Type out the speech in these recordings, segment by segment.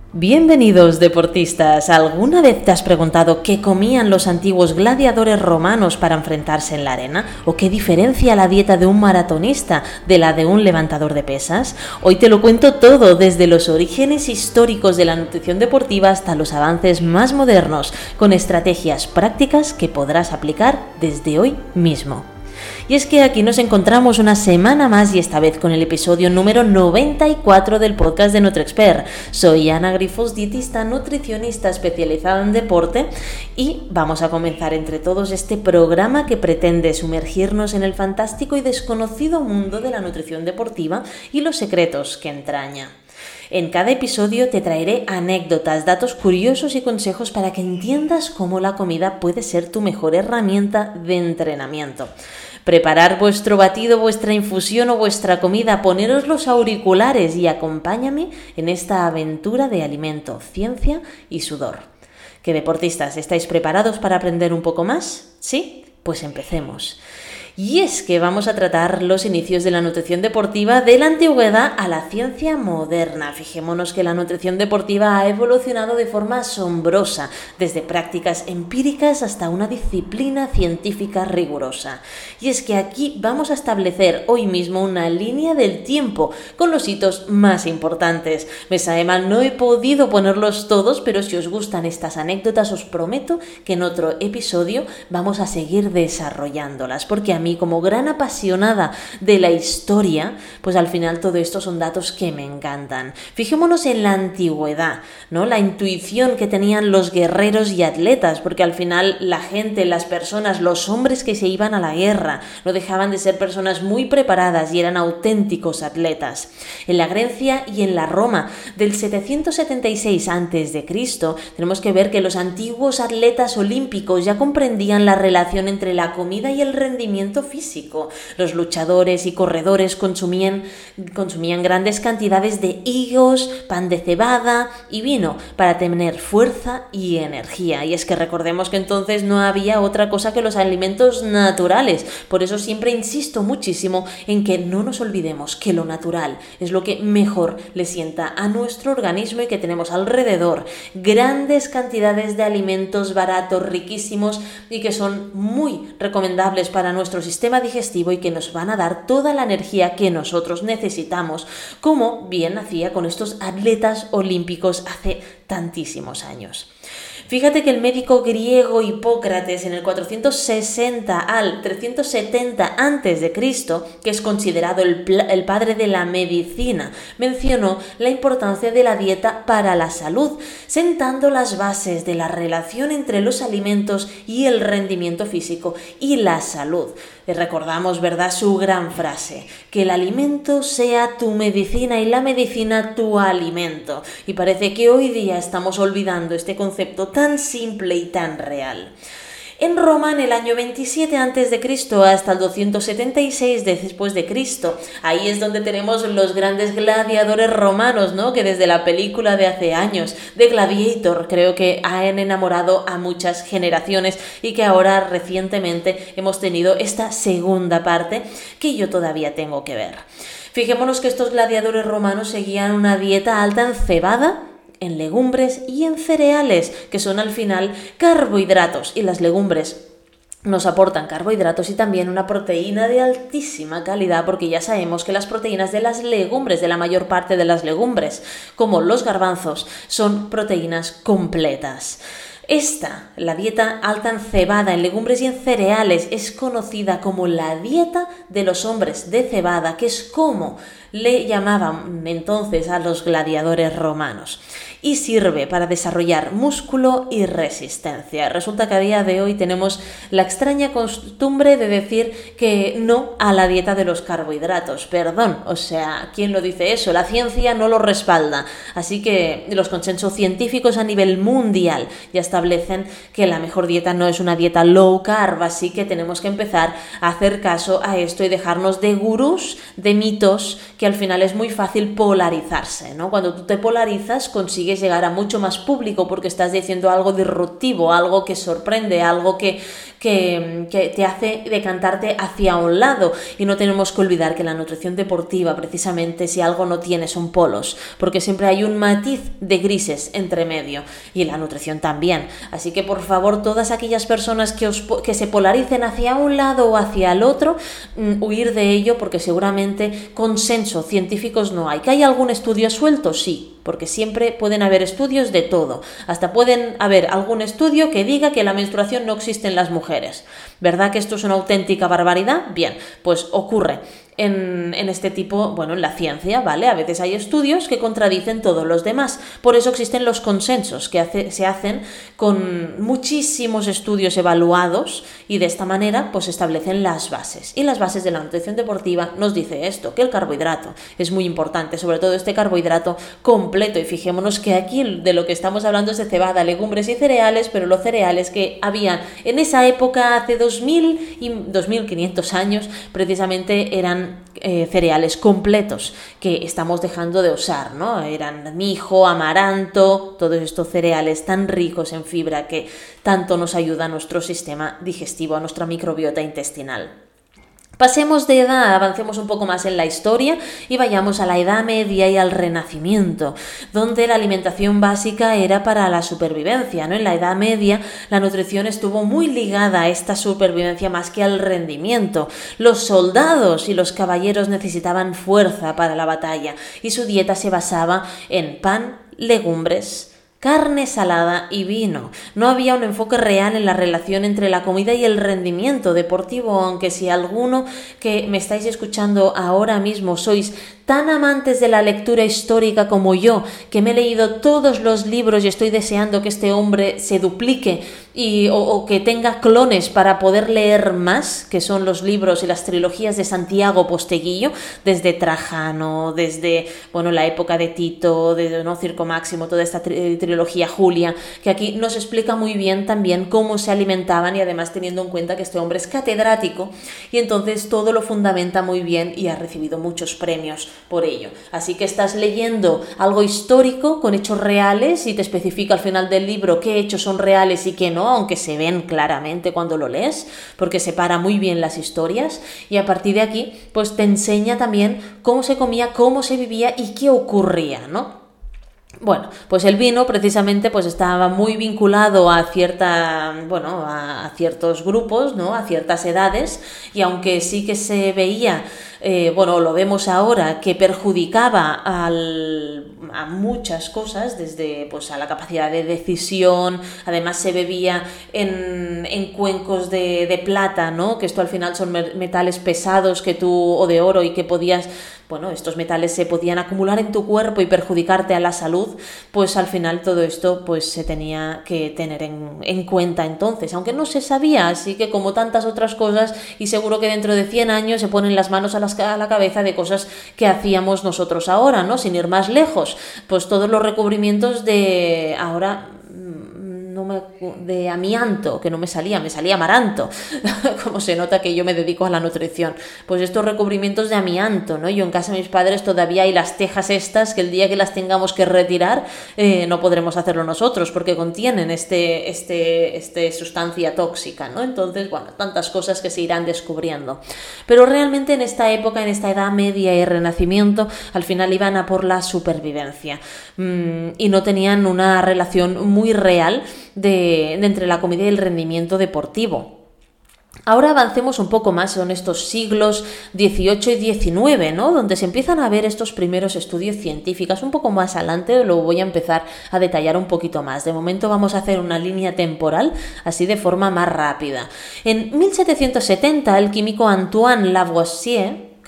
Bienvenidos deportistas. ¿Alguna vez te has preguntado qué comían los antiguos gladiadores romanos para enfrentarse en la arena? ¿O qué diferencia la dieta de un maratonista de la de un levantador de pesas? Hoy te lo cuento todo, desde los orígenes históricos de la nutrición deportiva hasta los avances más modernos, con estrategias prácticas que podrás aplicar desde hoy mismo. Y es que aquí nos encontramos una semana más y esta vez con el episodio número 94 del podcast de NutriExpert. Soy Ana Grifos, dietista nutricionista especializada en deporte y vamos a comenzar entre todos este programa que pretende sumergirnos en el fantástico y desconocido mundo de la nutrición deportiva y los secretos que entraña. En cada episodio te traeré anécdotas, datos curiosos y consejos para que entiendas cómo la comida puede ser tu mejor herramienta de entrenamiento. Preparar vuestro batido, vuestra infusión o vuestra comida, poneros los auriculares y acompáñame en esta aventura de alimento, ciencia y sudor. ¿Qué deportistas? ¿Estáis preparados para aprender un poco más? ¿Sí? Pues empecemos. Y es que vamos a tratar los inicios de la nutrición deportiva de la antigüedad a la ciencia moderna. Fijémonos que la nutrición deportiva ha evolucionado de forma asombrosa, desde prácticas empíricas hasta una disciplina científica rigurosa. Y es que aquí vamos a establecer hoy mismo una línea del tiempo con los hitos más importantes. Me sabe mal, no he podido ponerlos todos, pero si os gustan estas anécdotas os prometo que en otro episodio vamos a seguir desarrollándolas, porque a mí, como gran apasionada de la historia, pues al final todo esto son datos que me encantan. Fijémonos en la antigüedad, ¿no? La intuición que tenían los guerreros y atletas, porque al final la gente, las personas, los hombres que se iban a la guerra no dejaban de ser personas muy preparadas y eran auténticos atletas. En la Grecia y en la Roma del 776 a.C. tenemos que ver que los antiguos atletas olímpicos ya comprendían la relación entre la comida y el rendimiento físico. Los luchadores y corredores consumían grandes cantidades de higos, pan de cebada y vino para tener fuerza y energía. Y es que recordemos que entonces no había otra cosa que los alimentos naturales. Por eso siempre insisto muchísimo en que no nos olvidemos que lo natural es lo que mejor le sienta a nuestro organismo y que tenemos alrededor grandes cantidades de alimentos baratos, riquísimos y que son muy recomendables para nuestro sistema digestivo y que nos van a dar toda la energía que nosotros necesitamos, como bien hacía con estos atletas olímpicos hace tantísimos años. Fíjate que el médico griego Hipócrates en el 460 al 370 a.C., que es considerado el padre de la medicina, mencionó la importancia de la dieta para la salud, sentando las bases de la relación entre los alimentos y el rendimiento físico y la salud. Recordamos, ¿verdad?, su gran frase, que el alimento sea tu medicina y la medicina tu alimento. Y parece que hoy día estamos olvidando este concepto tan simple y tan real. En Roma, en el año 27 a.C. hasta el 276 después de Cristo, ahí es donde tenemos los grandes gladiadores romanos, ¿no? Que desde la película de hace años, de Gladiator, creo que han enamorado a muchas generaciones y que ahora recientemente hemos tenido esta segunda parte que yo todavía tengo que ver. Fijémonos que estos gladiadores romanos seguían una dieta alta en cebada, en legumbres y en cereales, que son al final carbohidratos, y las legumbres nos aportan carbohidratos y también una proteína de altísima calidad, porque ya sabemos que las proteínas de las legumbres, de la mayor parte de las legumbres, como los garbanzos, son proteínas completas. La dieta alta en cebada, en legumbres y en cereales, es conocida como la dieta de los hombres de cebada, que es como le llamaban entonces a los gladiadores romanos, y sirve para desarrollar músculo y resistencia. Resulta que a día de hoy tenemos la extraña costumbre de decir que no a la dieta de los carbohidratos. Perdón, o sea, ¿quién lo dice eso? La ciencia no lo respalda. Así que los consensos científicos a nivel mundial ya establecen que la mejor dieta no es una dieta low carb, así que tenemos que empezar a hacer caso a esto y dejarnos de gurús, de mitos, que al final es muy fácil polarizarse, ¿no? Cuando tú te polarizas consigues llegar a mucho más público porque estás diciendo algo disruptivo, algo que sorprende, algo que te hace decantarte hacia un lado, y no tenemos que olvidar que la nutrición deportiva, precisamente, si algo no tiene son polos, porque siempre hay un matiz de grises entre medio, y la nutrición también. Así que por favor, todas aquellas personas que se polaricen hacia un lado o hacia el otro, huir de ello, porque seguramente consenso científicos no hay. ¿Que hay algún estudio suelto? Sí, porque siempre pueden haber estudios de todo, hasta pueden haber algún estudio que diga que la menstruación no existe en las mujeres. ¿Verdad que esto es una auténtica barbaridad? Bien, pues ocurre en este tipo, en la ciencia, ¿vale? A veces hay estudios que contradicen todos los demás. Por eso existen los consensos que se hacen con muchísimos estudios evaluados, y de esta manera pues establecen las bases. Y las bases de la nutrición deportiva nos dice esto, que el carbohidrato es muy importante, sobre todo este carbohidrato completo. Y fijémonos que aquí de lo que estamos hablando es de cebada, legumbres y cereales, pero los cereales que habían en esa época, hace 2000 y 2500 años, precisamente eran cereales completos que estamos dejando de usar, ¿no? Eran mijo, amaranto, todos estos cereales tan ricos en fibra que tanto nos ayuda a nuestro sistema digestivo, a nuestra microbiota intestinal. Pasemos de edad, avancemos un poco más en la historia y vayamos a la Edad Media y al Renacimiento, donde la alimentación básica era para la supervivencia, ¿no? En la Edad Media la nutrición estuvo muy ligada a esta supervivencia más que al rendimiento. Los soldados y los caballeros necesitaban fuerza para la batalla y su dieta se basaba en pan, legumbres, carne salada y vino. No había un enfoque real en la relación entre la comida y el rendimiento deportivo, aunque si alguno que me estáis escuchando ahora mismo sois tan amantes de la lectura histórica como yo, que me he leído todos los libros y estoy deseando que este hombre se duplique o que tenga clones para poder leer más, que son los libros y las trilogías de Santiago Posteguillo, desde Trajano, desde la época de Tito, de Circo Máximo, toda esta trilogía Julia, que aquí nos explica muy bien también cómo se alimentaban, y además teniendo en cuenta que este hombre es catedrático y entonces todo lo fundamenta muy bien y ha recibido muchos premios por ello. Así que estás leyendo algo histórico con hechos reales y te especifica al final del libro qué hechos son reales y qué no, aunque se ven claramente cuando lo lees, porque separa muy bien las historias, y a partir de aquí pues te enseña también cómo se comía, cómo se vivía y qué ocurría, ¿no? Bueno, pues el vino precisamente pues estaba muy vinculado a ciertos grupos, ¿no? A ciertas edades, y aunque sí que se veía, lo vemos ahora, que perjudicaba a muchas cosas, desde a la capacidad de decisión. Además se bebía en cuencos de plata, ¿no? Que esto al final son metales pesados o de oro, y que estos metales se podían acumular en tu cuerpo y perjudicarte a la salud. Pues al final todo esto pues se tenía que tener en cuenta entonces, aunque no se sabía. Así que, como tantas otras cosas, y seguro que dentro de 100 años se ponen las manos a la cabeza de cosas que hacíamos nosotros ahora, ¿no? Sin ir más lejos, pues todos los recubrimientos de ahora de amianto, que no me salía amaranto, como se nota que yo me dedico a la nutrición, pues estos recubrimientos de amianto, ¿no? Yo en casa de mis padres todavía hay las tejas estas, que el día que las tengamos que retirar no podremos hacerlo nosotros, porque contienen este sustancia tóxica, ¿no? Entonces, tantas cosas que se irán descubriendo. Pero realmente en esta época, en esta Edad Media y Renacimiento, al final iban a por la supervivencia, y no tenían una relación muy real de entre la comida y el rendimiento deportivo. Ahora avancemos un poco más, son estos siglos XVIII y XIX, ¿no? Donde se empiezan a ver estos primeros estudios científicos. Un poco más adelante lo voy a empezar a detallar un poquito más. De momento vamos a hacer una línea temporal, así de forma más rápida. En 1770, el químico Antoine Lavoisier,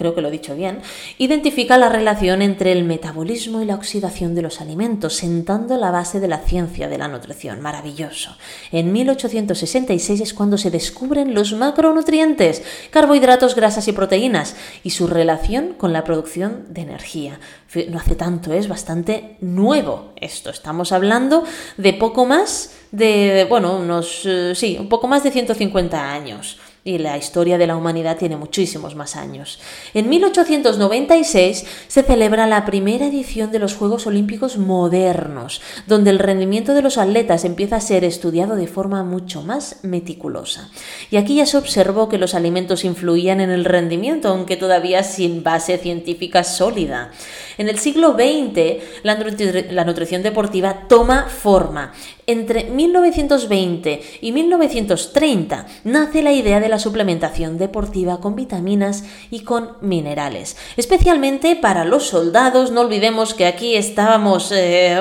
creo que lo he dicho bien, identifica la relación entre el metabolismo y la oxidación de los alimentos, sentando la base de la ciencia de la nutrición. Maravilloso. En 1866 es cuando se descubren los macronutrientes, carbohidratos, grasas y proteínas, y su relación con la producción de energía. No hace tanto, es bastante nuevo esto. Estamos hablando de poco más de, un poco más de 150 años. Y la historia de la humanidad tiene muchísimos más años. En 1896 se celebra la primera edición de los Juegos Olímpicos modernos, donde el rendimiento de los atletas empieza a ser estudiado de forma mucho más meticulosa. Y aquí ya se observó que los alimentos influían en el rendimiento, aunque todavía sin base científica sólida. En el siglo XX, la nutrición deportiva toma forma. Entre 1920 y 1930 nace la idea de la suplementación deportiva con vitaminas y con minerales, especialmente para los soldados. No olvidemos que aquí estábamos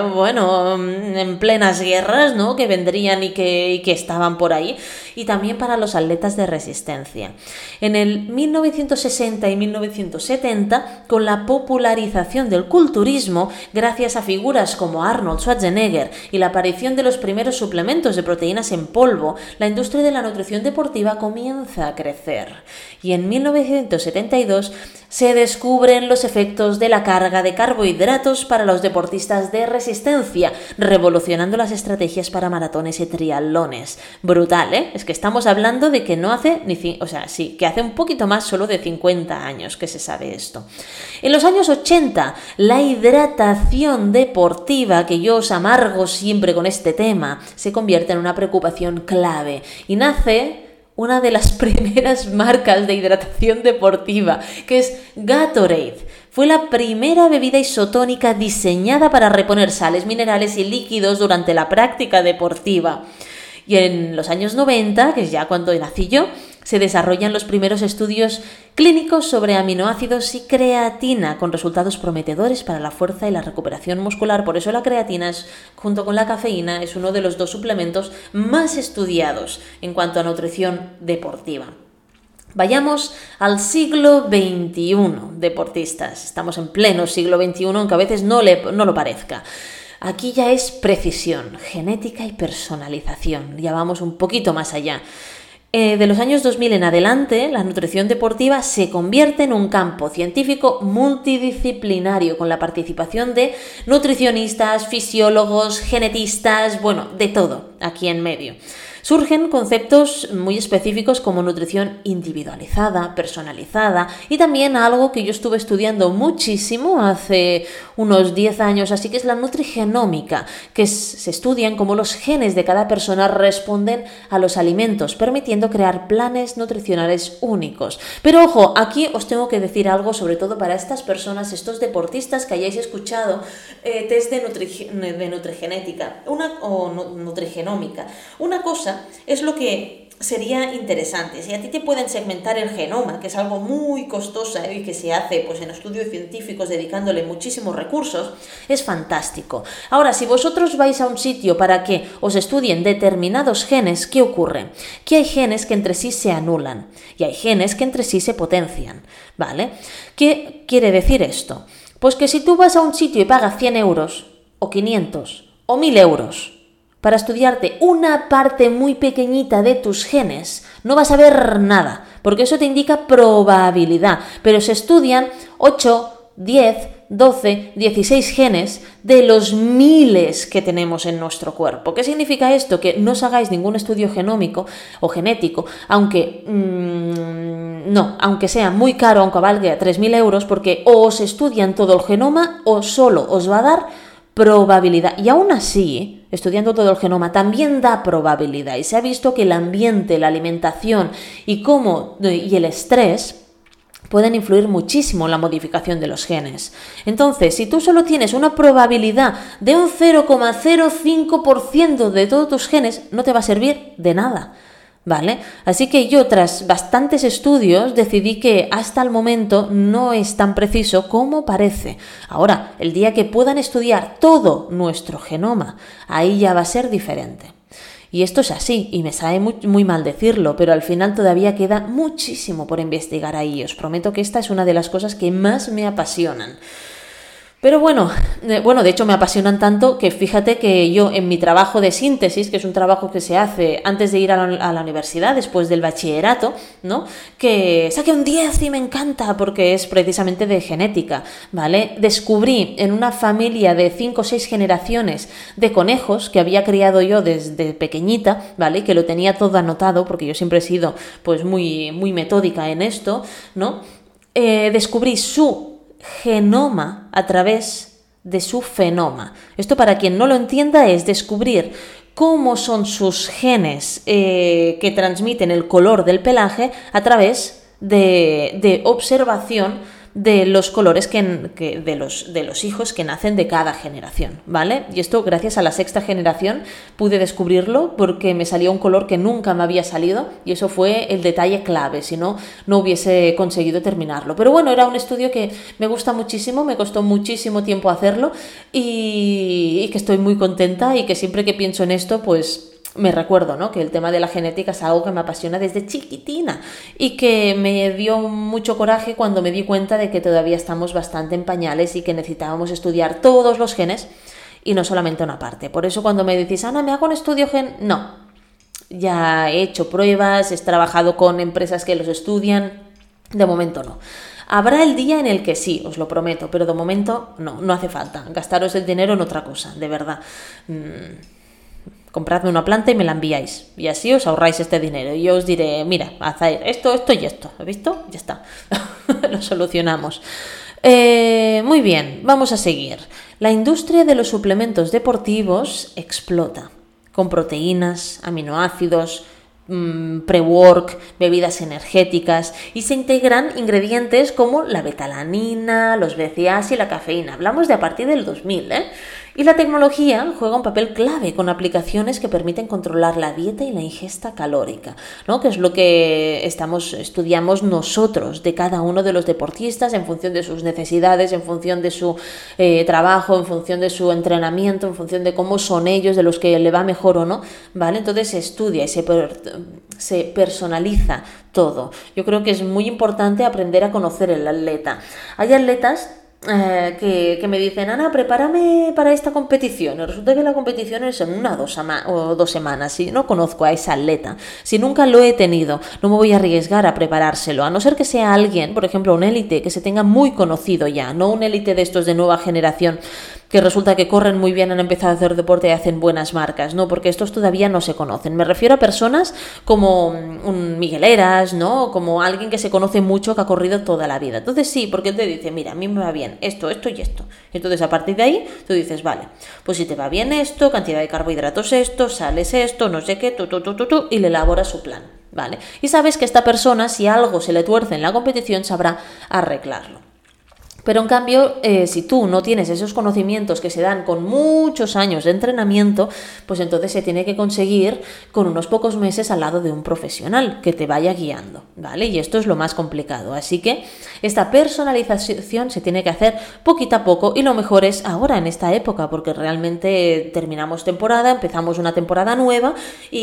en plenas guerras, ¿no?, que vendrían y que estaban por ahí, y también para los atletas de resistencia. En el 1960 y 1970, con la popularización del culturismo, gracias a figuras como Arnold Schwarzenegger y la aparición de los primeros suplementos de proteínas en polvo, la industria de la nutrición deportiva comienza a crecer. Y en 1972 se descubren los efectos de la carga de carbohidratos para los deportistas de resistencia, revolucionando las estrategias para maratones y triatlones. Brutal, ¿eh? Es que estamos hablando de que no hace que hace un poquito más solo de 50 años que se sabe esto. En los años 80, la hidratación deportiva, que yo os amargo siempre con este tema, se convierte en una preocupación clave y nace una de las primeras marcas de hidratación deportiva, que es Gatorade. Fue la primera bebida isotónica diseñada para reponer sales, minerales y líquidos durante la práctica deportiva. Y en los años 90, que es ya cuando nací yo, se desarrollan los primeros estudios clínicos sobre aminoácidos y creatina, con resultados prometedores para la fuerza y la recuperación muscular. Por eso la creatina, junto con la cafeína, es uno de los 2 suplementos más estudiados en cuanto a nutrición deportiva. Vayamos al siglo XXI, deportistas. Estamos en pleno siglo XXI, aunque a veces no lo parezca. Aquí ya es precisión, genética y personalización. Ya vamos un poquito más allá. De los años 2000 en adelante, la nutrición deportiva se convierte en un campo científico multidisciplinario, con la participación de nutricionistas, fisiólogos, genetistas, de todo aquí en medio. Surgen conceptos muy específicos como nutrición individualizada, personalizada, y también algo que yo estuve estudiando muchísimo hace unos 10 años, así que es la nutrigenómica, que se estudian cómo los genes de cada persona responden a los alimentos, permitiendo crear planes nutricionales únicos. Pero ojo, aquí os tengo que decir algo, sobre todo para estas personas, estos deportistas que hayáis escuchado test de nutrigenética nutrigenómica. Una cosa es lo que sería interesante. Si a ti te pueden segmentar el genoma, que es algo muy costoso y que se hace en estudios científicos dedicándole muchísimos recursos, es fantástico. Ahora, si vosotros vais a un sitio para que os estudien determinados genes, ¿qué ocurre? Que hay genes que entre sí se anulan y hay genes que entre sí se potencian, ¿vale? ¿Qué quiere decir esto? Pues que si tú vas a un sitio y pagas 100 euros o 500 o 1000 euros para estudiarte una parte muy pequeñita de tus genes, no vas a ver nada, porque eso te indica probabilidad, pero se estudian 8, 10, 12, 16 genes de los miles que tenemos en nuestro cuerpo. ¿Qué significa esto? Que no os hagáis ningún estudio genómico o genético, aunque sea muy caro, aunque valga 3.000 euros, porque o os estudian todo el genoma o solo os va a dar probabilidad. Y aún así, estudiando todo el genoma también da probabilidad, y se ha visto que el ambiente, la alimentación y el estrés pueden influir muchísimo en la modificación de los genes. Entonces, si tú solo tienes una probabilidad de un 0,05% de todos tus genes, no te va a servir de nada, ¿vale? Así que yo, tras bastantes estudios, decidí que hasta el momento no es tan preciso como parece. Ahora, el día que puedan estudiar todo nuestro genoma, ahí ya va a ser diferente. Y esto es así, y me sabe muy, muy mal decirlo, pero al final todavía queda muchísimo por investigar ahí. Os prometo que esta es una de las cosas que más me apasionan. Pero bueno, de hecho me apasionan tanto que fíjate que yo en mi trabajo de síntesis, que es un trabajo que se hace antes de ir a la universidad, después del bachillerato, ¿no? Que saqué un 10 y me encanta porque es precisamente de genética, ¿vale? Descubrí en una familia de 5 o 6 generaciones de conejos que había criado yo desde pequeñita, ¿vale? Que lo tenía todo anotado porque yo siempre he sido pues muy, muy metódica en esto, ¿no? Descubrí su genoma a través de su fenoma. Esto, para quien no lo entienda, es descubrir cómo son sus genes que transmiten el color del pelaje a través de observación de los colores de los hijos que nacen de cada generación, ¿vale? Y esto, gracias a la 6ª generación, pude descubrirlo porque me salió un color que nunca me había salido y eso fue el detalle clave, si no, no hubiese conseguido terminarlo. Pero bueno, era un estudio que me gusta muchísimo, me costó muchísimo tiempo hacerlo y que estoy muy contenta y que siempre que pienso en esto, pues me recuerdo, ¿no? Que el tema de la genética es algo que me apasiona desde chiquitina y que me dio mucho coraje cuando me di cuenta de que todavía estamos bastante en pañales y que necesitábamos estudiar todos los genes y no solamente una parte. Por eso cuando me decís, Ana, ¿me hago un estudio gen? No, ya he hecho pruebas, he trabajado con empresas que los estudian, de momento no. Habrá el día en el que sí, os lo prometo, pero de momento no hace falta. Gastaros el dinero en otra cosa, de verdad. Compradme una planta y me la enviáis. Y así os ahorráis este dinero. Y yo os diré, mira, haz esto, esto y esto. ¿Has visto? Ya está. Lo solucionamos. Muy bien, vamos a seguir. La industria de los suplementos deportivos explota. Con proteínas, aminoácidos, pre-work, bebidas energéticas, y se integran ingredientes como la betalanina, los BCAAs y la cafeína. Hablamos de a partir del 2000, Y la tecnología juega un papel clave con aplicaciones que permiten controlar la dieta y la ingesta calórica, ¿no? Que es lo que estudiamos nosotros de cada uno de los deportistas en función de sus necesidades, en función de su trabajo, en función de su entrenamiento, en función de cómo son ellos, de los que le va mejor o no, ¿vale? Entonces se estudia y se personaliza todo. Yo creo que es muy importante aprender a conocer el atleta. Hay atletas que me dicen, Ana, prepárame para esta competición. Y resulta que la competición es en 1 o 2 semanas. Si no conozco a ese atleta, si nunca lo he tenido, no me voy a arriesgar a preparárselo, a no ser que sea alguien, por ejemplo, un élite que se tenga muy conocido ya, no un élite de estos de nueva generación que resulta que corren muy bien, han empezado a hacer deporte y hacen buenas marcas, ¿no? Porque estos todavía no se conocen. Me refiero a personas como un Miguel Heras, ¿no? Como alguien que se conoce mucho, que ha corrido toda la vida. Entonces sí, porque él te dice, mira, a mí me va bien esto, esto y esto. Entonces a partir de ahí tú dices, vale, pues si te va bien esto, cantidad de carbohidratos esto, sales esto, no sé qué, y le elaboras su plan, ¿vale? Y sabes que esta persona, si algo se le tuerce en la competición, sabrá arreglarlo. Pero en cambio, si tú no tienes esos conocimientos que se dan con muchos años de entrenamiento, pues entonces se tiene que conseguir con unos pocos meses al lado de un profesional que te vaya guiando, ¿vale? Y esto es lo más complicado. Así que esta personalización se tiene que hacer poquito a poco y lo mejor es ahora, en esta época, porque realmente terminamos temporada, empezamos una temporada nueva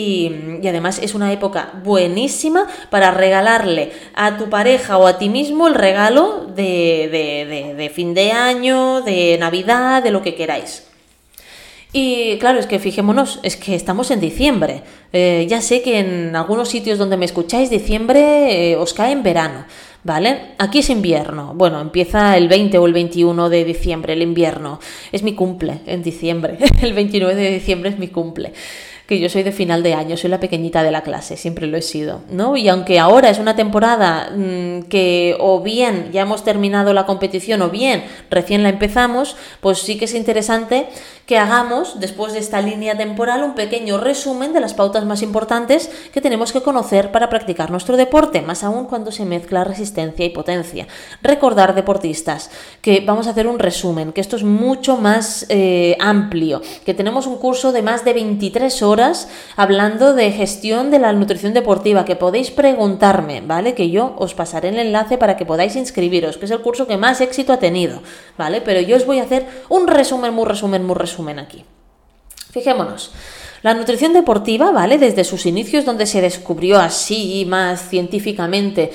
y además es una época buenísima para regalarle a tu pareja o a ti mismo el regalo de fin de año, de Navidad, de lo que queráis. Y claro, es que fijémonos, es que estamos en diciembre. Ya sé que en algunos sitios donde me escucháis, diciembre os cae en verano, ¿vale? Aquí es invierno. Bueno, empieza el 20 o el 21 de diciembre, el invierno. Es mi cumple en diciembre. El 29 de diciembre es mi cumple. Que yo soy de final de año, soy la pequeñita de la clase, siempre lo he sido, ¿no? Y aunque ahora es una temporada que o bien ya hemos terminado la competición o bien recién la empezamos, pues sí que es interesante que hagamos, después de esta línea temporal, un pequeño resumen de las pautas más importantes que tenemos que conocer para practicar nuestro deporte, más aún cuando se mezcla resistencia y potencia. Recordar, deportistas, que vamos a hacer un resumen, que esto es mucho más amplio, que tenemos un curso de más de 23 horas hablando de gestión de la nutrición deportiva, que podéis preguntarme, ¿vale? Que yo os pasaré el enlace para que podáis inscribiros, que es el curso que más éxito ha tenido, ¿vale? Pero yo os voy a hacer un resumen, muy resumen aquí. Fijémonos. La nutrición deportiva, ¿vale? Desde sus inicios, donde se descubrió así más científicamente,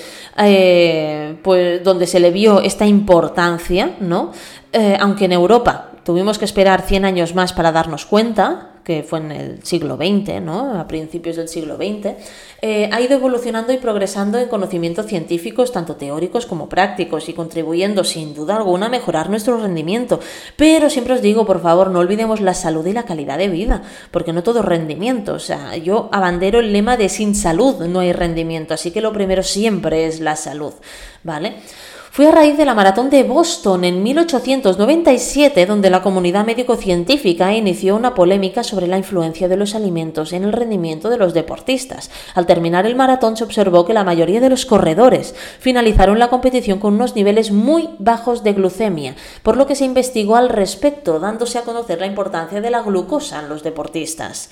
pues donde se le vio esta importancia, ¿no? Aunque en Europa tuvimos que esperar 100 años más para darnos cuenta, que fue en el siglo XX, ¿no? A principios del siglo XX, ha ido evolucionando y progresando en conocimientos científicos, tanto teóricos como prácticos, y contribuyendo sin duda alguna a mejorar nuestro rendimiento. Pero siempre os digo, por favor, no olvidemos la salud y la calidad de vida, porque no todo es rendimiento. O sea, yo abandero el lema de sin salud no hay rendimiento, así que lo primero siempre es la salud, ¿vale? Fue a raíz de la Maratón de Boston en 1897 donde la comunidad médico-científica inició una polémica sobre la influencia de los alimentos en el rendimiento de los deportistas. Al terminar el maratón se observó que la mayoría de los corredores finalizaron la competición con unos niveles muy bajos de glucemia, por lo que se investigó al respecto, dándose a conocer la importancia de la glucosa en los deportistas.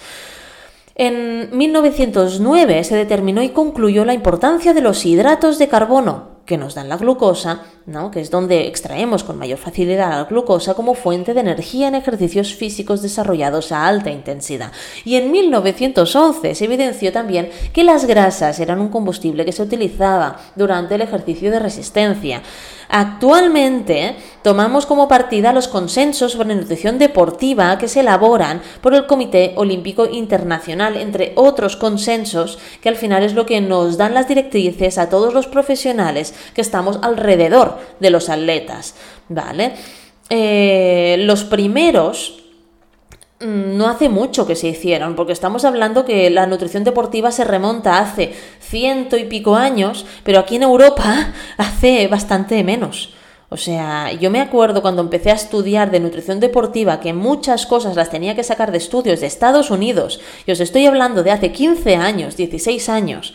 En 1909 se determinó y concluyó la importancia de los hidratos de carbono, que nos dan la glucosa, ¿no? Que es donde extraemos con mayor facilidad la glucosa como fuente de energía en ejercicios físicos desarrollados a alta intensidad. Y en 1911 se evidenció también que las grasas eran un combustible que se utilizaba durante el ejercicio de resistencia. Actualmente tomamos como partida los consensos sobre nutrición deportiva que se elaboran por el Comité Olímpico Internacional, entre otros consensos que al final es lo que nos dan las directrices a todos los profesionales que estamos alrededor de los atletas, ¿vale? Los primeros no hace mucho que se hicieron, porque estamos hablando que la nutrición deportiva se remonta hace 100 y pico años, pero aquí en Europa hace bastante menos. O sea, yo me acuerdo cuando empecé a estudiar de nutrición deportiva que muchas cosas las tenía que sacar de estudios de Estados Unidos, y os estoy hablando de hace 15 años, 16 años,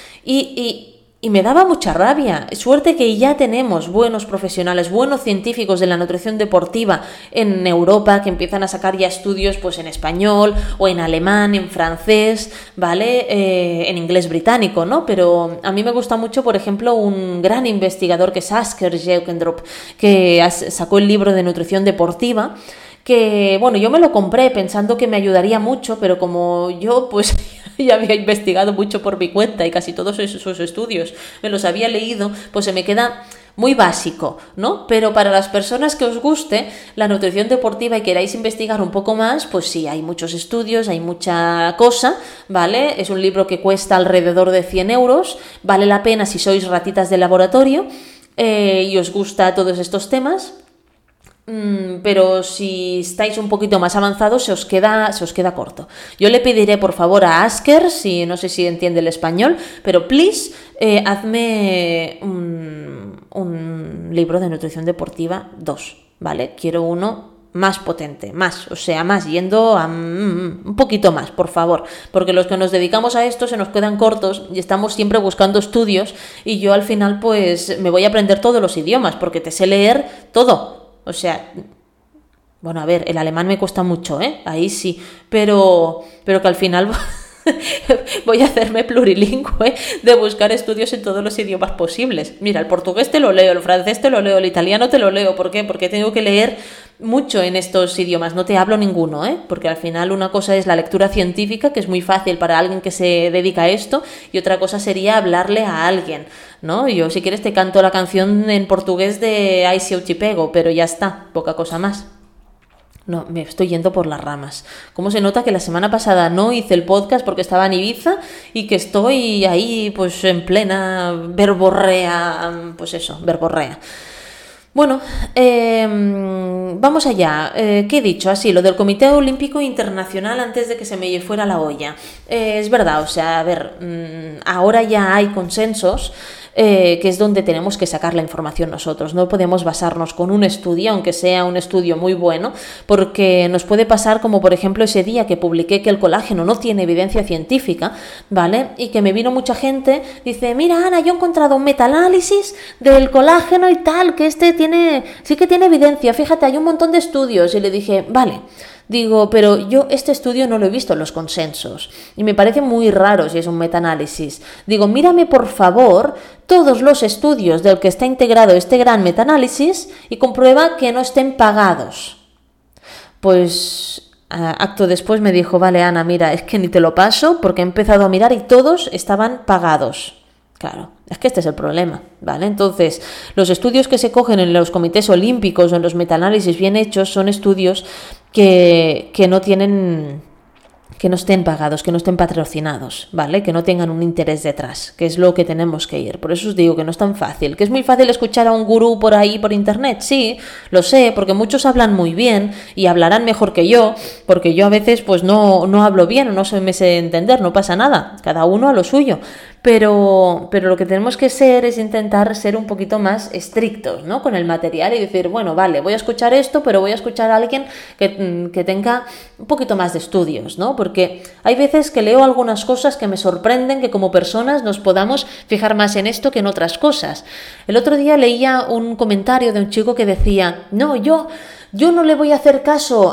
y me daba mucha rabia. Suerte que ya tenemos buenos profesionales, buenos científicos de la nutrición deportiva en Europa que empiezan a sacar ya estudios pues en español o en alemán, en francés, ¿vale? En inglés británico, ¿no? Pero a mí me gusta mucho, por ejemplo, un gran investigador que es Asker Jeukendrup, que sacó el libro de nutrición deportiva, que, bueno, yo me lo compré pensando que me ayudaría mucho, pero como yo, pues ya había investigado mucho por mi cuenta y casi todos esos estudios me los había leído, pues se me queda muy básico, ¿no? Pero para las personas que os guste la nutrición deportiva y queráis investigar un poco más, pues sí, hay muchos estudios, hay mucha cosa, ¿vale? Es un libro que cuesta alrededor de 100 euros, vale la pena si sois ratitas de laboratorio y os gusta todos estos temas. Pero si estáis un poquito más avanzados se os queda corto. Yo le pediré por favor a Asker, si no sé si entiende el español, pero please hazme un libro de nutrición deportiva 2, ¿vale? Quiero uno más potente, más yendo a un poquito más, por favor, porque los que nos dedicamos a esto se nos quedan cortos y estamos siempre buscando estudios, y yo al final pues me voy a aprender todos los idiomas porque te sé leer todo. O sea, bueno, a ver, el alemán me cuesta mucho, ahí sí, pero que al final voy a hacerme plurilingüe de buscar estudios en todos los idiomas posibles. Mira, el portugués te lo leo, el francés te lo leo, el italiano te lo leo. ¿Por qué? Porque tengo que leer mucho en estos idiomas. No te hablo ninguno, porque al final una cosa es la lectura científica, que es muy fácil para alguien que se dedica a esto, y otra cosa sería hablarle a alguien, ¿no? Yo, si quieres, te canto la canción en portugués de Ai Se Eu Te Pego, pero ya está, poca cosa más. No, me estoy yendo por las ramas. ¿Cómo se nota que la semana pasada no hice el podcast porque estaba en Ibiza y que estoy ahí pues en plena verborrea, pues eso, verborrea? Bueno, vamos allá. ¿Qué he dicho? Así, lo del Comité Olímpico Internacional antes de que se me fuera la olla. Es verdad, o sea, a ver, ahora ya hay consensos, que es donde tenemos que sacar la información nosotros. No podemos basarnos con un estudio, aunque sea un estudio muy bueno, porque nos puede pasar como por ejemplo ese día que publiqué que el colágeno no tiene evidencia científica, ¿vale? Y que me vino mucha gente, dice, mira Ana, yo he encontrado un metaanálisis del colágeno y tal, que sí que tiene evidencia, fíjate, hay un montón de estudios. Y le dije, vale. Digo, pero yo este estudio no lo he visto en los consensos y me parece muy raro si es un metaanálisis. Digo, mírame por favor todos los estudios del que está integrado este gran metaanálisis y comprueba que no estén pagados. Pues Acto después me dijo, vale Ana, mira, es que ni te lo paso porque he empezado a mirar y todos estaban pagados. Claro, es que este es el problema, ¿vale? Entonces, los estudios que se cogen en los comités olímpicos o en los metaanálisis bien hechos son estudios que no tienen, que no estén pagados, que no estén patrocinados, ¿vale? Que no tengan un interés detrás, que es lo que tenemos que ir. Por eso os digo que no es tan fácil, que es muy fácil escuchar a un gurú por ahí, por internet, sí, lo sé, porque muchos hablan muy bien y hablarán mejor que yo, porque yo a veces pues no hablo bien o no me sé entender, no pasa nada, cada uno a lo suyo. Pero lo que tenemos que ser es intentar ser un poquito más estrictos, ¿no? Con el material y decir, bueno, vale, voy a escuchar esto, pero voy a escuchar a alguien que tenga un poquito más de estudios, ¿no? Porque hay veces que leo algunas cosas que me sorprenden, que como personas nos podamos fijar más en esto que en otras cosas. El otro día leía un comentario de un chico que decía, no, yo no le voy a hacer caso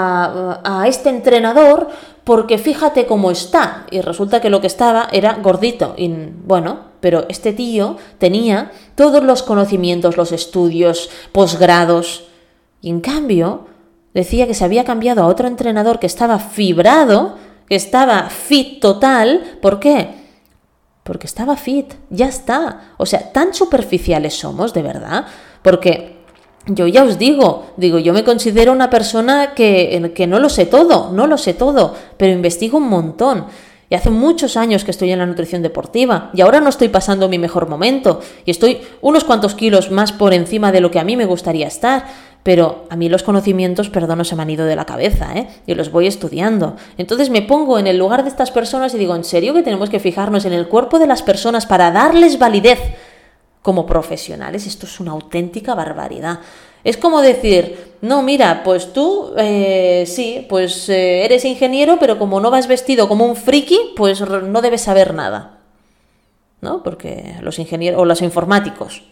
a este entrenador porque fíjate cómo está. Y resulta que lo que estaba era gordito. Y bueno, pero este tío tenía todos los conocimientos, los estudios, posgrados. Y en cambio, decía que se había cambiado a otro entrenador que estaba fibrado, que estaba fit total. ¿Por qué? Porque estaba fit, ya está. O sea, tan superficiales somos, de verdad. Porque yo ya os digo, yo me considero una persona que no lo sé todo, pero investigo un montón. Y hace muchos años que estoy en la nutrición deportiva y ahora no estoy pasando mi mejor momento y estoy unos cuantos kilos más por encima de lo que a mí me gustaría estar, pero a mí los conocimientos, perdón, no se me han ido de la cabeza, y los voy estudiando. Entonces me pongo en el lugar de estas personas y digo, ¿en serio que tenemos que fijarnos en el cuerpo de las personas para darles validez como profesionales? Esto es una auténtica barbaridad. Es como decir, no, mira, pues tú, sí, pues eres ingeniero, pero como no vas vestido como un friki, pues no debes saber nada, ¿no? Porque los ingenieros, o los informáticos,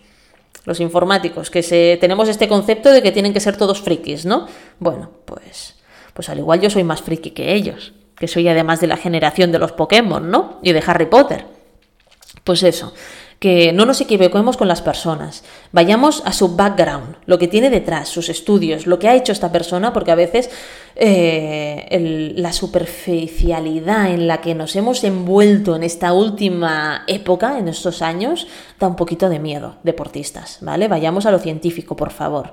que tenemos este concepto de que tienen que ser todos frikis, ¿no? Bueno, pues al igual yo soy más friki que ellos, que soy además de la generación de los Pokémon, ¿no? Y de Harry Potter. Pues eso, que no nos equivoquemos con las personas, vayamos a su background, lo que tiene detrás, sus estudios, lo que ha hecho esta persona, porque a veces la superficialidad en la que nos hemos envuelto en esta última época, en estos años, da un poquito de miedo, deportistas, ¿vale? Vayamos a lo científico, por favor.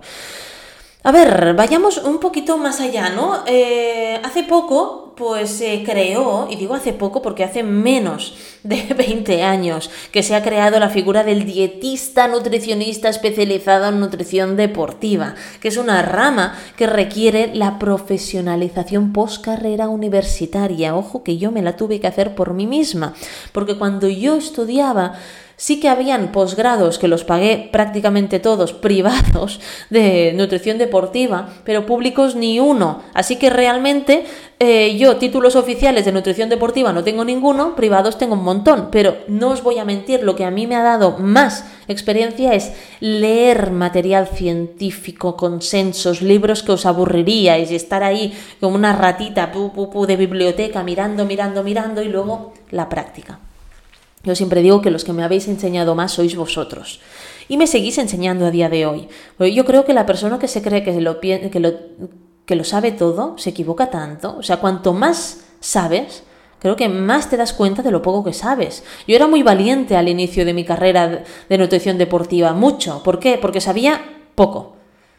A ver, vayamos un poquito más allá, ¿no? Hace poco, pues se creó, y digo hace poco porque hace menos de 20 años que se ha creado la figura del dietista nutricionista especializado en nutrición deportiva, que es una rama que requiere la profesionalización postcarrera universitaria. Ojo que yo me la tuve que hacer por mí misma, porque cuando yo estudiaba, sí que habían posgrados que los pagué prácticamente todos privados de nutrición deportiva, pero públicos ni uno. Así que realmente yo títulos oficiales de nutrición deportiva no tengo ninguno, privados tengo un montón, pero no os voy a mentir, lo que a mí me ha dado más experiencia es leer material científico, consensos, libros que os aburriríais y estar ahí como una ratita de biblioteca mirando y luego la práctica. Yo siempre digo que los que me habéis enseñado más sois vosotros. Y me seguís enseñando a día de hoy. Yo creo que la persona que se cree que lo sabe todo se equivoca tanto. O sea, cuanto más sabes, creo que más te das cuenta de lo poco que sabes. Yo era muy valiente al inicio de mi carrera de nutrición deportiva. Mucho. ¿Por qué? Porque sabía poco.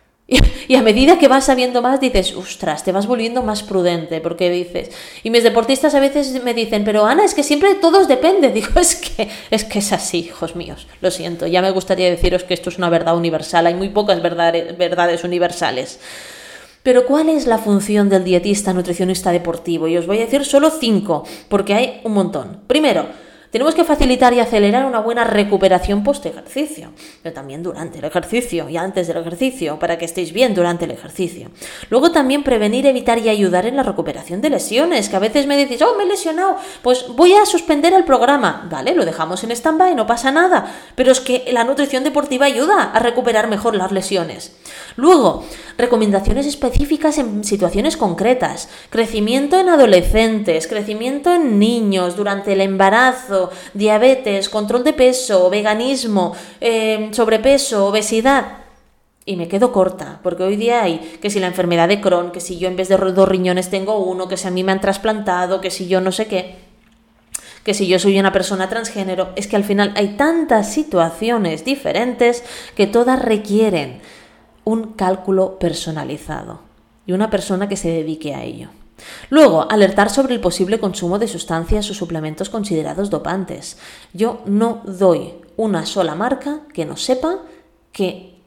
Y a medida que vas sabiendo más, dices, ostras, te vas volviendo más prudente, porque dices... Y mis deportistas a veces me dicen, pero Ana, es que siempre todos depende. Digo, es que es así, hijos míos, lo siento. Ya me gustaría deciros que esto es una verdad universal, hay muy pocas verdades universales. Pero ¿cuál es la función del dietista nutricionista deportivo? Y os voy a decir solo 5, porque hay un montón. Primero, tenemos que facilitar y acelerar una buena recuperación post-ejercicio, pero también durante el ejercicio y antes del ejercicio, para que estéis bien durante el ejercicio. Luego también prevenir, evitar y ayudar en la recuperación de lesiones, que a veces me decís, me he lesionado, pues voy a suspender el programa. Vale, lo dejamos en stand-by, no pasa nada, pero es que la nutrición deportiva ayuda a recuperar mejor las lesiones. Luego, recomendaciones específicas en situaciones concretas, crecimiento en adolescentes, crecimiento en niños, durante el embarazo, diabetes, control de peso, veganismo, sobrepeso, obesidad. Y me quedo corta, porque hoy día hay que si la enfermedad de Crohn, que si yo en vez de 2 riñones tengo uno, que si a mí me han trasplantado, que si yo no sé qué, que si yo soy una persona transgénero. Es que al final hay tantas situaciones diferentes que todas requieren un cálculo personalizado y una persona que se dedique a ello. Luego, alertar sobre el posible consumo de sustancias o suplementos considerados dopantes. Yo no doy una sola marca que no sepa que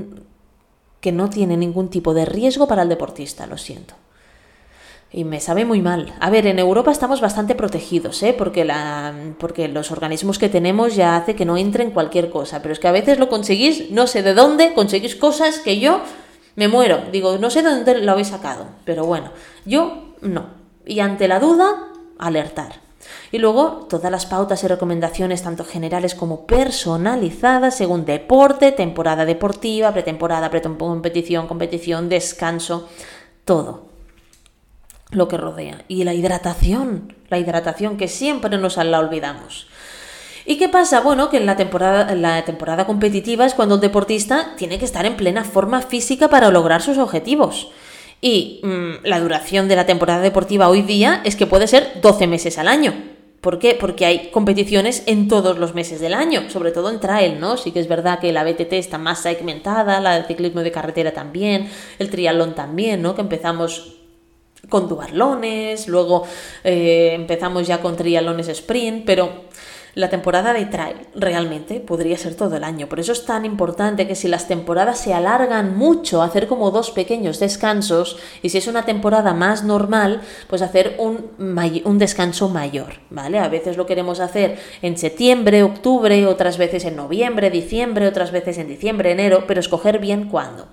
no tiene ningún tipo de riesgo para el deportista, lo siento. Y me sabe muy mal. A ver, en Europa estamos bastante protegidos, porque los organismos que tenemos ya hace que no entre en cualquier cosa. Pero es que a veces lo conseguís, no sé de dónde, conseguís cosas que yo me muero. Digo, no sé de dónde lo habéis sacado. Pero bueno, yo no. Y ante la duda, alertar. Y luego todas las pautas y recomendaciones, tanto generales como personalizadas, según deporte, temporada deportiva, pretemporada, precompetición, competición, descanso, todo lo que rodea. Y la hidratación, que siempre nos la olvidamos. ¿Y qué pasa? Bueno, que en la temporada competitiva es cuando el deportista tiene que estar en plena forma física para lograr sus objetivos. Y la duración de la temporada deportiva hoy día es que puede ser 12 meses al año. ¿Por qué? Porque hay competiciones en todos los meses del año, sobre todo en trail, ¿no? Sí que es verdad que la BTT está más segmentada, la de ciclismo de carretera también, el triatlón también, ¿no? Que empezamos con duatlones, luego empezamos ya con triatlones sprint, pero la temporada de trail realmente podría ser todo el año. Por eso es tan importante que si las temporadas se alargan mucho, hacer como 2 pequeños descansos, y si es una temporada más normal, pues hacer un descanso mayor, ¿vale? A veces lo queremos hacer en septiembre, octubre, otras veces en noviembre, diciembre, otras veces en diciembre, enero, pero escoger bien cuándo.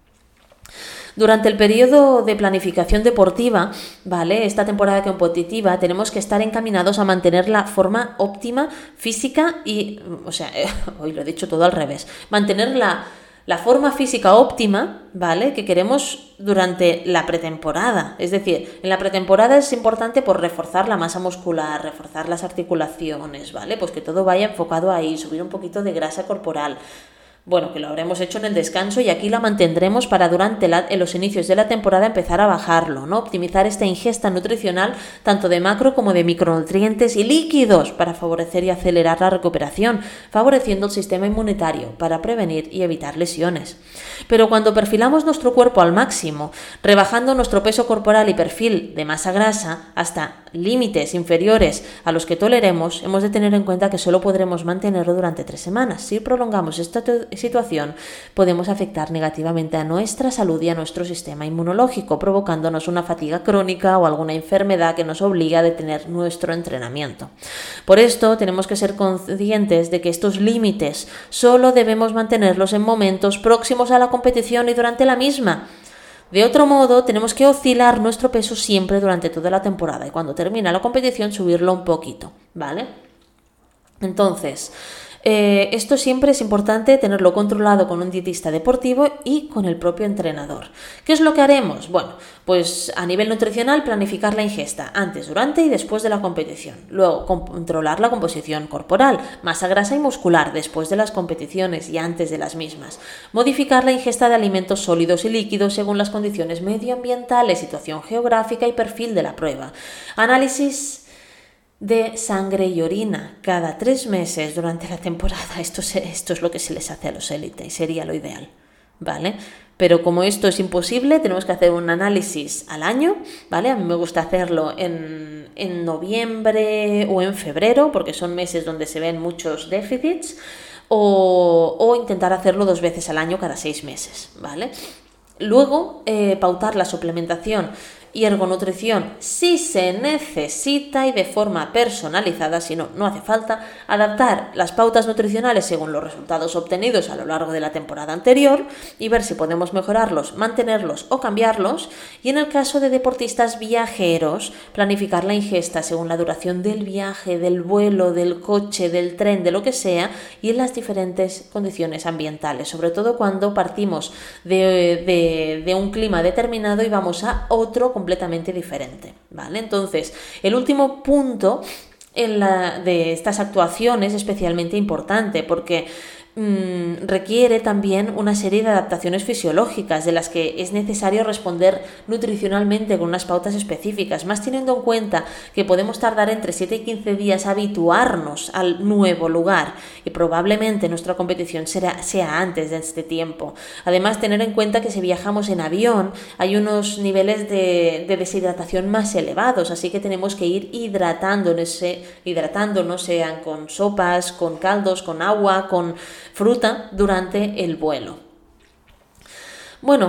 Durante el periodo de planificación deportiva, ¿vale? Esta temporada competitiva, tenemos que estar encaminados a mantener la forma óptima física y, hoy lo he dicho todo al revés, mantener la forma física óptima, ¿vale? Que queremos durante la pretemporada. Es decir, en la pretemporada es importante pues reforzar la masa muscular, reforzar las articulaciones, ¿vale? Pues que todo vaya enfocado ahí, subir un poquito de grasa corporal. Bueno, que lo habremos hecho en el descanso y aquí la mantendremos para durante en los inicios de la temporada empezar a bajarlo, ¿no? Optimizar esta ingesta nutricional tanto de macro como de micronutrientes y líquidos para favorecer y acelerar la recuperación, favoreciendo el sistema inmunitario para prevenir y evitar lesiones. Pero cuando perfilamos nuestro cuerpo al máximo, rebajando nuestro peso corporal y perfil de masa grasa hasta límites inferiores a los que toleremos, hemos de tener en cuenta que solo podremos mantenerlo durante 3 semanas. Si prolongamos esta situación, podemos afectar negativamente a nuestra salud y a nuestro sistema inmunológico, provocándonos una fatiga crónica o alguna enfermedad que nos obliga a detener nuestro entrenamiento. Por esto, tenemos que ser conscientes de que estos límites solo debemos mantenerlos en momentos próximos a la competición y durante la misma. De otro modo, tenemos que oscilar nuestro peso siempre durante toda la temporada y cuando termina la competición subirlo un poquito, ¿vale? Entonces, esto siempre es importante tenerlo controlado con un dietista deportivo y con el propio entrenador. ¿Qué es lo que haremos? Bueno, pues a nivel nutricional planificar la ingesta antes, durante y después de la competición. Luego controlar la composición corporal, masa grasa y muscular después de las competiciones y antes de las mismas. Modificar la ingesta de alimentos sólidos y líquidos según las condiciones medioambientales, situación geográfica y perfil de la prueba. Análisis de sangre y orina cada 3 meses durante la temporada. Esto es lo que se les hace a los élite y sería lo ideal, ¿vale? Pero como esto es imposible, tenemos que hacer un análisis al año, ¿vale? A mí me gusta hacerlo en noviembre o en febrero, porque son meses donde se ven muchos déficits, o intentar hacerlo 2 veces al año cada 6 meses, ¿vale? Luego, pautar la suplementación y ergonutrición si se necesita y de forma personalizada, si no, no hace falta, adaptar las pautas nutricionales según los resultados obtenidos a lo largo de la temporada anterior y ver si podemos mejorarlos, mantenerlos o cambiarlos, y en el caso de deportistas viajeros, planificar la ingesta según la duración del viaje, del vuelo, del coche, del tren, de lo que sea, y en las diferentes condiciones ambientales, sobre todo cuando partimos de un clima determinado y vamos a otro completamente diferente, ¿vale? Entonces, el último punto de estas actuaciones es especialmente importante porque requiere también una serie de adaptaciones fisiológicas de las que es necesario responder nutricionalmente con unas pautas específicas, más teniendo en cuenta que podemos tardar entre 7 y 15 días a habituarnos al nuevo lugar y probablemente nuestra competición sea antes de este tiempo. Además, tener en cuenta que si viajamos en avión hay unos niveles de deshidratación más elevados, así que tenemos que ir hidratándonos, sean con sopas, con caldos, con agua, con fruta durante el vuelo. Bueno,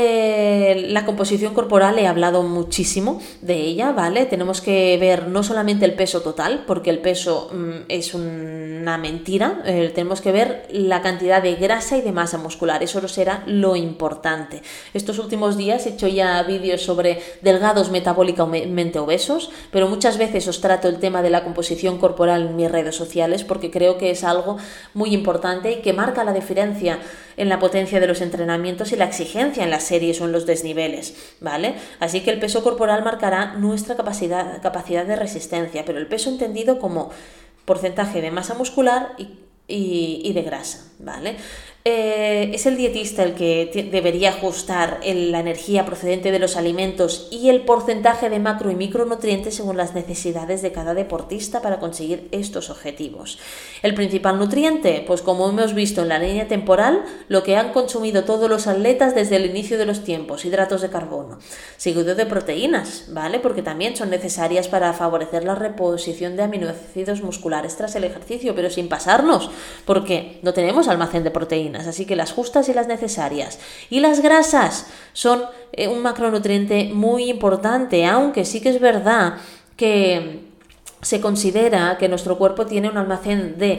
la composición corporal he hablado muchísimo de ella, ¿vale? Tenemos que ver no solamente el peso total, porque el peso es una mentira, tenemos que ver la cantidad de grasa y de masa muscular, eso será lo importante. Estos últimos días he hecho ya vídeos sobre delgados metabólicamente obesos, pero muchas veces os trato el tema de la composición corporal en mis redes sociales porque creo que es algo muy importante y que marca la diferencia en la potencia de los entrenamientos y la exigencia en las series o en los desniveles, ¿vale? Así que el peso corporal marcará nuestra capacidad de resistencia, pero el peso entendido como porcentaje de masa muscular y de grasa, ¿vale? Es el dietista el que debería ajustar la energía procedente de los alimentos y el porcentaje de macro y micronutrientes según las necesidades de cada deportista para conseguir estos objetivos. El principal nutriente, pues como hemos visto en la línea temporal, lo que han consumido todos los atletas desde el inicio de los tiempos, hidratos de carbono, seguido de proteínas, ¿vale? Porque también son necesarias para favorecer la reposición de aminoácidos musculares tras el ejercicio, pero sin pasarnos, porque no tenemos almacén de proteínas. Así que las justas y las necesarias. Y las grasas son un macronutriente muy importante, aunque sí que es verdad que se considera que nuestro cuerpo tiene un almacén de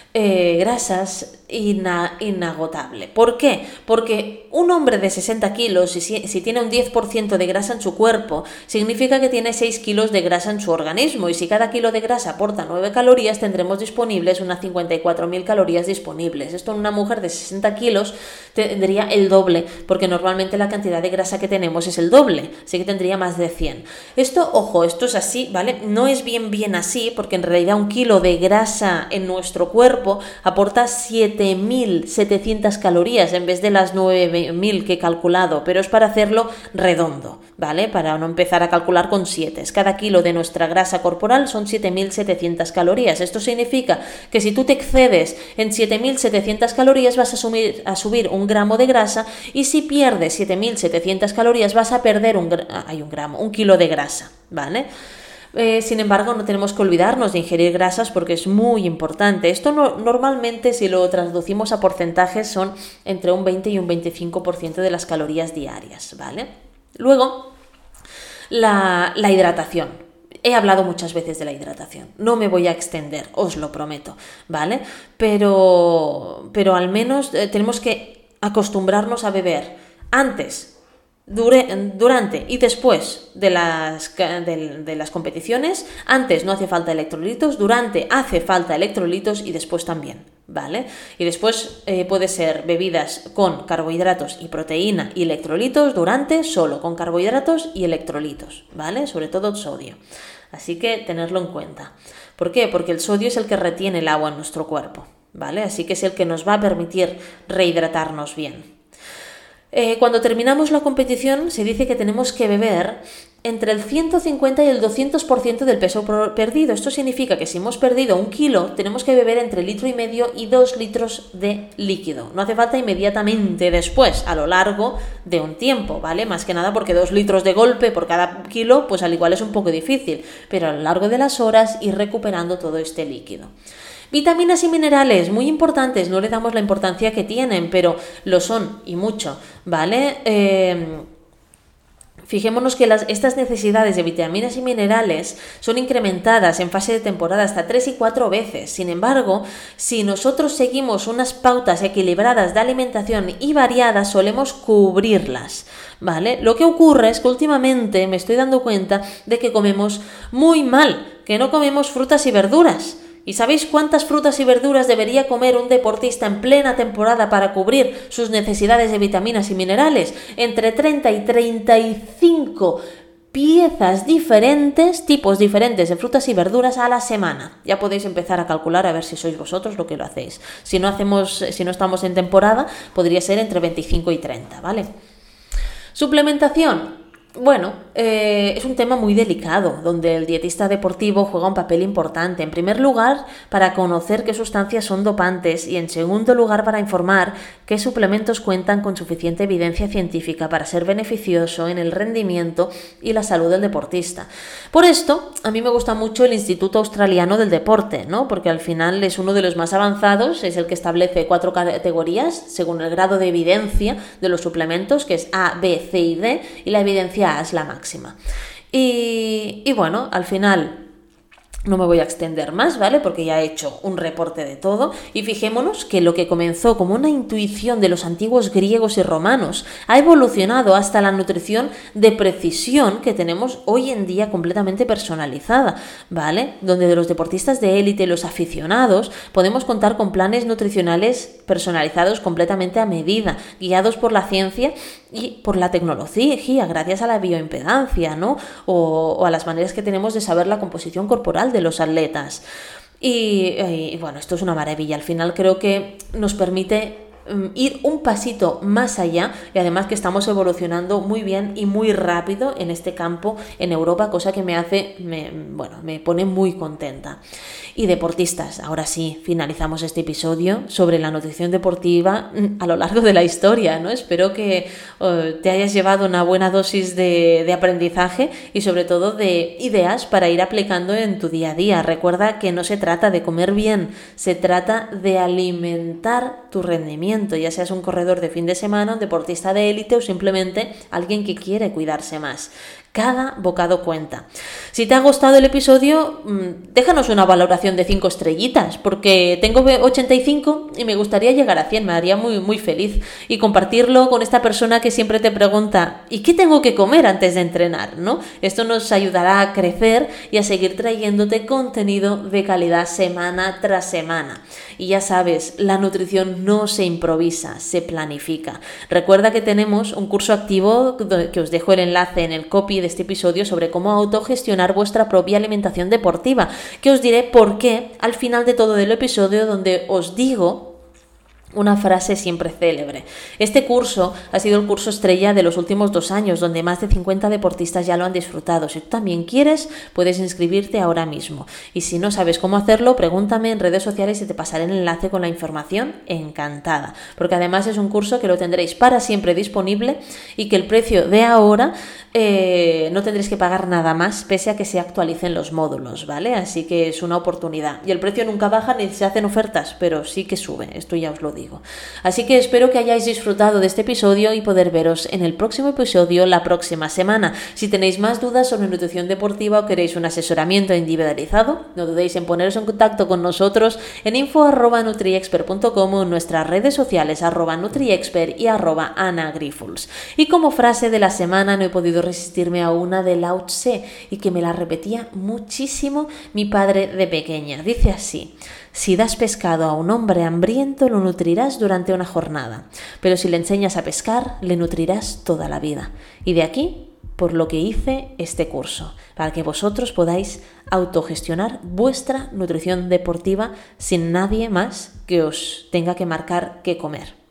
grasas inagotable. ¿Por qué? Porque un hombre de 60 kilos, si tiene un 10% de grasa en su cuerpo, significa que tiene 6 kilos de grasa en su organismo, y si cada kilo de grasa aporta 9 calorías, tendremos disponibles unas 54.000 calorías disponibles. Esto en una mujer de 60 kilos tendría el doble, porque normalmente la cantidad de grasa que tenemos es el doble, así que tendría más de 100. Esto, ojo, esto es así, ¿vale? No es bien así, porque en realidad un kilo de grasa en nuestro cuerpo aporta 7.700 calorías en vez de las 9.000 que he calculado, pero es para hacerlo redondo, ¿vale? Para no empezar a calcular con 7. Cada kilo de nuestra grasa corporal son 7.700 calorías. Esto significa que si tú te excedes en 7.700 calorías vas a subir un gramo de grasa, y si pierdes 7.700 calorías vas a perder un kilo de grasa, ¿vale? Sin embargo, no tenemos que olvidarnos de ingerir grasas porque es muy importante. Esto normalmente, si lo traducimos a porcentajes, son entre un 20 y un 25% de las calorías diarias, ¿vale? Luego, la hidratación. He hablado muchas veces de la hidratación, no me voy a extender, os lo prometo, ¿vale? Pero al menos tenemos que acostumbrarnos a beber antes, durante y después de las competiciones. Antes no hace falta electrolitos, durante hace falta electrolitos y después también, ¿vale? Y después puede ser bebidas con carbohidratos y proteína y electrolitos, durante solo con carbohidratos y electrolitos, ¿vale? Sobre todo sodio. Así que tenerlo en cuenta. ¿Por qué? Porque el sodio es el que retiene el agua en nuestro cuerpo, ¿vale? Así que es el que nos va a permitir rehidratarnos bien. Cuando terminamos la competición se dice que tenemos que beber entre el 150 y el 200% del peso perdido. Esto significa que si hemos perdido 1 kilo, tenemos que beber entre 1,5 litros y 2 litros de líquido. No hace falta inmediatamente después, a lo largo de un tiempo, ¿vale? Más que nada porque 2 litros de golpe por cada kilo, pues al igual es un poco difícil, pero a lo largo de las horas ir recuperando todo este líquido. Vitaminas y minerales, muy importantes, no le damos la importancia que tienen, pero lo son, y mucho, ¿vale? Fijémonos que estas necesidades de vitaminas y minerales son incrementadas en fase de temporada hasta 3 y 4 veces. Sin embargo, si nosotros seguimos unas pautas equilibradas de alimentación y variadas, solemos cubrirlas, ¿vale? Lo que ocurre es que últimamente me estoy dando cuenta de que comemos muy mal, que no comemos frutas y verduras. ¿Y sabéis cuántas frutas y verduras debería comer un deportista en plena temporada para cubrir sus necesidades de vitaminas y minerales? Entre 30 y 35 piezas diferentes, tipos diferentes de frutas y verduras a la semana. Ya podéis empezar a calcular a ver si sois vosotros lo que lo hacéis. Si no estamos en temporada, podría ser entre 25 y 30, ¿vale? Suplementación. Bueno, es un tema muy delicado, donde el dietista deportivo juega un papel importante. En primer lugar, para conocer qué sustancias son dopantes y en segundo lugar, para informar qué suplementos cuentan con suficiente evidencia científica para ser beneficioso en el rendimiento y la salud del deportista. Por esto, a mí me gusta mucho el Instituto Australiano del Deporte, ¿no? Porque al final es uno de los más avanzados, es el que establece 4 categorías según el grado de evidencia de los suplementos, que es A, B, C y D, y la evidencia A es la máxima. Y bueno, al final no me voy a extender más, ¿vale? Porque ya he hecho un reporte de todo y fijémonos que lo que comenzó como una intuición de los antiguos griegos y romanos ha evolucionado hasta la nutrición de precisión que tenemos hoy en día completamente personalizada, ¿vale? Donde de los deportistas de élite, los aficionados, podemos contar con planes nutricionales personalizados completamente a medida, guiados por la ciencia y por la tecnología, gracias a la bioimpedancia, ¿no? O a las maneras que tenemos de saber la composición corporal de los atletas. Y bueno, esto es una maravilla. Al final creo que nos permite ir un pasito más allá y además que estamos evolucionando muy bien y muy rápido en este campo en Europa, cosa que me pone muy contenta. Y deportistas, ahora sí, finalizamos este episodio sobre la nutrición deportiva a lo largo de la historia, ¿no? Espero que te hayas llevado una buena dosis de aprendizaje y sobre todo de ideas para ir aplicando en tu día a día. Recuerda que no se trata de comer bien, se trata de alimentar tu rendimiento, ya seas un corredor de fin de semana, un deportista de élite o simplemente alguien que quiere cuidarse más. Cada bocado cuenta. Si te ha gustado el episodio, déjanos una valoración de 5 estrellitas, porque tengo 85 y me gustaría llegar a 100, me haría muy, muy feliz. Y compartirlo con esta persona que siempre te pregunta, ¿y qué tengo que comer antes de entrenar? ¿No? Esto nos ayudará a crecer y a seguir trayéndote contenido de calidad semana tras semana. Y ya sabes, la nutrición no se improvisa, se planifica. Recuerda que tenemos un curso activo que os dejo el enlace en el copy de este episodio sobre cómo autogestionar vuestra propia alimentación deportiva, que os diré por qué al final de todo el episodio, donde os digo una frase siempre célebre. Este curso ha sido el curso estrella de los últimos 2 años, donde más de 50 deportistas ya lo han disfrutado. Si tú también quieres, puedes inscribirte ahora mismo. Y si no sabes cómo hacerlo, pregúntame en redes sociales y te pasaré el enlace con la información, encantada. Porque además es un curso que lo tendréis para siempre disponible y que el precio de ahora no tendréis que pagar nada más, pese a que se actualicen los módulos, ¿vale? Así que es una oportunidad. Y el precio nunca baja ni se hacen ofertas, pero sí que sube, esto ya os lo digo. Así que espero que hayáis disfrutado de este episodio y poder veros en el próximo episodio la próxima semana. Si tenéis más dudas sobre nutrición deportiva o queréis un asesoramiento individualizado, no dudéis en poneros en contacto con nosotros en info@nutriexpert.com o en nuestras redes sociales @nutriexpert y @anagrifols. Y como frase de la semana no he podido resistirme a una de Lao Tse y que me la repetía muchísimo mi padre de pequeña. Dice así: si das pescado a un hombre hambriento, lo nutrirás durante una jornada, pero si le enseñas a pescar, le nutrirás toda la vida. Y de aquí, por lo que hice este curso, para que vosotros podáis autogestionar vuestra nutrición deportiva sin nadie más que os tenga que marcar qué comer.